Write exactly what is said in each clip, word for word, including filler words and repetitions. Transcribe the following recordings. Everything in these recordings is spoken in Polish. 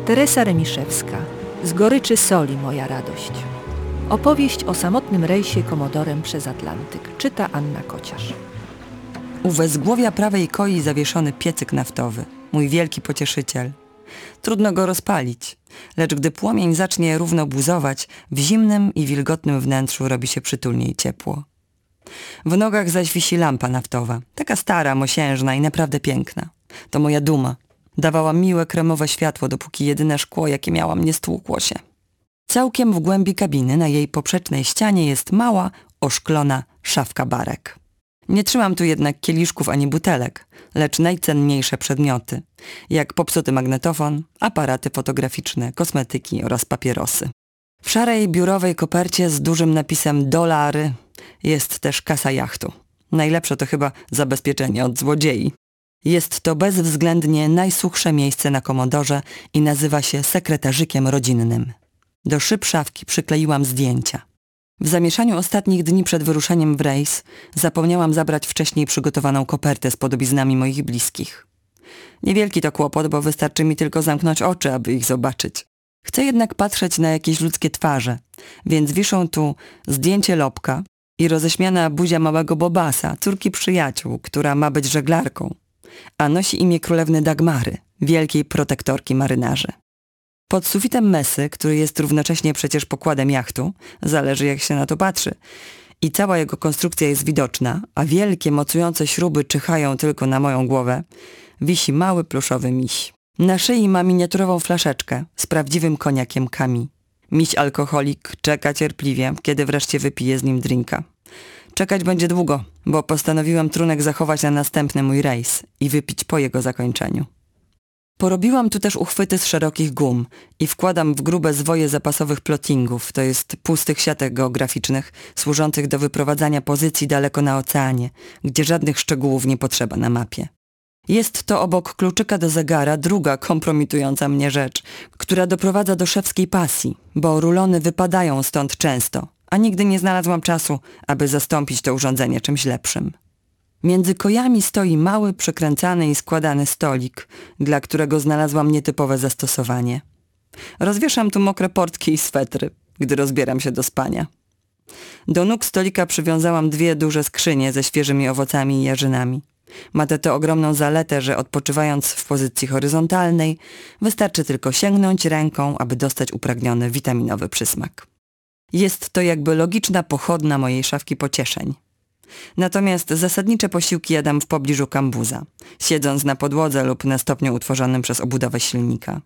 Teresa Remiszewska. Z goryczy soli moja radość. Opowieść o samotnym rejsie komodorem przez Atlantyk. Czyta Anna Kociarz. U wezgłowia prawej koi zawieszony piecyk naftowy. Mój wielki pocieszyciel. Trudno go rozpalić, lecz gdy płomień zacznie równo buzować, w zimnym i wilgotnym wnętrzu robi się przytulnie i ciepło. W nogach zaś wisi lampa naftowa, taka stara, mosiężna i naprawdę piękna. To moja duma. Dawała miłe, kremowe światło, dopóki jedyne szkło, jakie miałam, nie stłukło się. Całkiem w głębi kabiny, na jej poprzecznej ścianie jest mała, oszklona szafka barek. Nie trzymam tu jednak kieliszków ani butelek, lecz najcenniejsze przedmioty, jak popsuty magnetofon, aparaty fotograficzne, kosmetyki oraz papierosy. W szarej biurowej kopercie z dużym napisem dolary jest też kasa jachtu. Najlepsze to chyba zabezpieczenie od złodziei. Jest to bezwzględnie najsuchsze miejsce na komodorze i nazywa się sekretarzykiem rodzinnym. Do szyb szafki przykleiłam zdjęcia. W zamieszaniu ostatnich dni przed wyruszeniem w rejs zapomniałam zabrać wcześniej przygotowaną kopertę z podobiznami moich bliskich. Niewielki to kłopot, bo wystarczy mi tylko zamknąć oczy, aby ich zobaczyć. Chcę jednak patrzeć na jakieś ludzkie twarze, więc wiszą tu zdjęcie Lopka i roześmiana buzia małego Bobasa, córki przyjaciół, która ma być żeglarką, a nosi imię królewny Dagmary, wielkiej protektorki marynarzy. Pod sufitem mesy, który jest równocześnie przecież pokładem jachtu, zależy jak się na to patrzy, i cała jego konstrukcja jest widoczna, a wielkie, mocujące śruby czyhają tylko na moją głowę, wisi mały pluszowy miś. Na szyi ma miniaturową flaszeczkę z prawdziwym koniakiem Kami. Miś alkoholik czeka cierpliwie, kiedy wreszcie wypije z nim drinka. Czekać będzie długo, bo postanowiłam trunek zachować na następny mój rejs i wypić po jego zakończeniu. Porobiłam tu też uchwyty z szerokich gum i wkładam w grube zwoje zapasowych plottingów, to jest pustych siatek geograficznych, służących do wyprowadzania pozycji daleko na oceanie, gdzie żadnych szczegółów nie potrzeba na mapie. Jest to obok kluczyka do zegara druga kompromitująca mnie rzecz, która doprowadza do szewskiej pasji, bo rulony wypadają stąd często, a nigdy nie znalazłam czasu, aby zastąpić to urządzenie czymś lepszym. Między kojami stoi mały, przykręcany i składany stolik, dla którego znalazłam nietypowe zastosowanie. Rozwieszam tu mokre portki i swetry, gdy rozbieram się do spania. Do nóg stolika przywiązałam dwie duże skrzynie ze świeżymi owocami i jarzynami. Ma to tę ogromną zaletę, że odpoczywając w pozycji horyzontalnej, wystarczy tylko sięgnąć ręką, aby dostać upragniony witaminowy przysmak. Jest to jakby logiczna pochodna mojej szafki pocieszeń. Natomiast zasadnicze posiłki jadam w pobliżu kambuza, siedząc na podłodze lub na stopniu utworzonym przez obudowę silnika.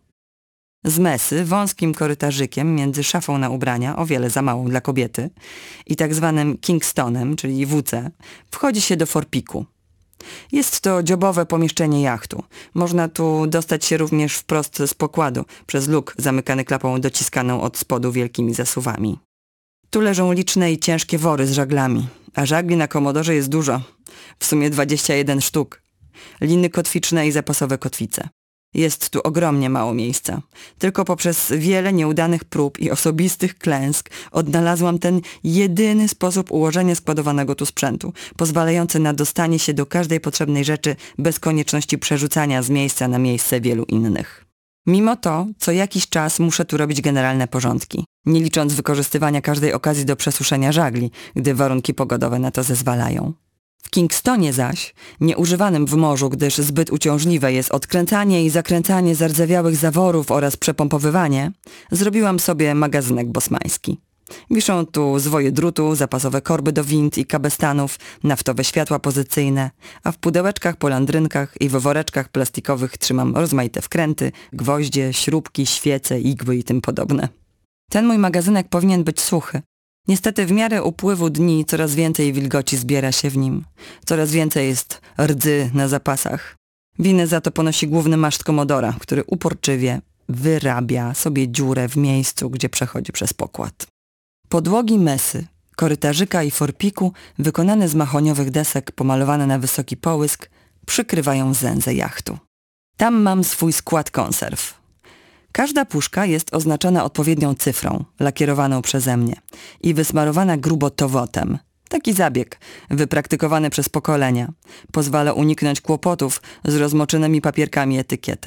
Z mesy, wąskim korytarzykiem między szafą na ubrania, o wiele za małą dla kobiety, i tak zwanym Kingstonem, czyli W C, wchodzi się do forpiku. Jest to dziobowe pomieszczenie jachtu. Można tu dostać się również wprost z pokładu, przez luk zamykany klapą dociskaną od spodu wielkimi zasuwami. Tu leżą liczne i ciężkie wory z żaglami, a żagli na komodorze jest dużo, w sumie dwadzieścia jeden sztuk. Liny kotwiczne i zapasowe kotwice. Jest tu ogromnie mało miejsca. Tylko poprzez wiele nieudanych prób i osobistych klęsk odnalazłam ten jedyny sposób ułożenia składowanego tu sprzętu, pozwalający na dostanie się do każdej potrzebnej rzeczy bez konieczności przerzucania z miejsca na miejsce wielu innych. Mimo to, co jakiś czas muszę tu robić generalne porządki, nie licząc wykorzystywania każdej okazji do przesuszenia żagli, gdy warunki pogodowe na to zezwalają. W Kingstonie zaś, nieużywanym w morzu, gdyż zbyt uciążliwe jest odkręcanie i zakręcanie zardzewiałych zaworów oraz przepompowywanie, zrobiłam sobie magazynek bosmański. Wiszą tu zwoje drutu, zapasowe korby do wind i kabestanów, naftowe światła pozycyjne, a w pudełeczkach po landrynkach i w woreczkach plastikowych trzymam rozmaite wkręty, gwoździe, śrubki, świece, igły i tym podobne. Ten mój magazynek powinien być suchy. Niestety w miarę upływu dni coraz więcej wilgoci zbiera się w nim. Coraz więcej jest rdzy na zapasach. Winę za to ponosi główny maszt komodora, który uporczywie wyrabia sobie dziurę w miejscu, gdzie przechodzi przez pokład. Podłogi mesy, korytarzyka i forpiku, wykonane z mahoniowych desek pomalowane na wysoki połysk, przykrywają zędzę jachtu. Tam mam swój skład konserw. Każda puszka jest oznaczona odpowiednią cyfrą, lakierowaną przeze mnie i wysmarowana grubo towotem. Taki zabieg, wypraktykowany przez pokolenia, pozwala uniknąć kłopotów z rozmoczonymi papierkami etykietek.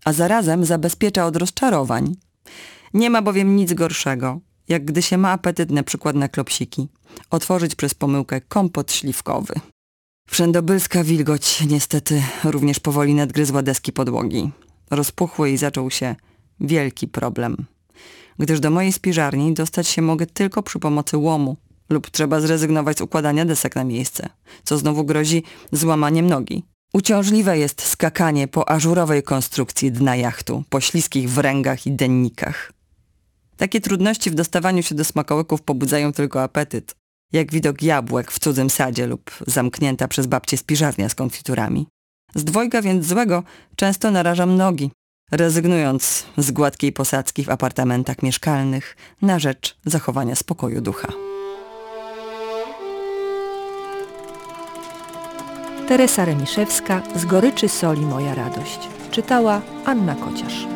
a zarazem zabezpiecza od rozczarowań. Nie ma bowiem nic gorszego, jak gdy się ma apetyt na przykład na klopsiki, otworzyć przez pomyłkę kompot śliwkowy. Wszędobylska wilgoć niestety również powoli nadgryzła deski podłogi. Rozpuchły i zaczął się wielki problem, gdyż do mojej spiżarni dostać się mogę tylko przy pomocy łomu lub trzeba zrezygnować z układania desek na miejsce, co znowu grozi złamaniem nogi. Uciążliwe jest skakanie po ażurowej konstrukcji dna jachtu, po śliskich wręgach i dennikach. Takie trudności w dostawaniu się do smakołyków pobudzają tylko apetyt, jak widok jabłek w cudzym sadzie lub zamknięta przez babcię spiżarnia z konfiturami. Z dwojga więc złego często narażam nogi, rezygnując z gładkiej posadzki w apartamentach mieszkalnych na rzecz zachowania spokoju ducha. Teresa Remiszewska, Z goryczy soli moja radość. Czytała Anna Kociarz.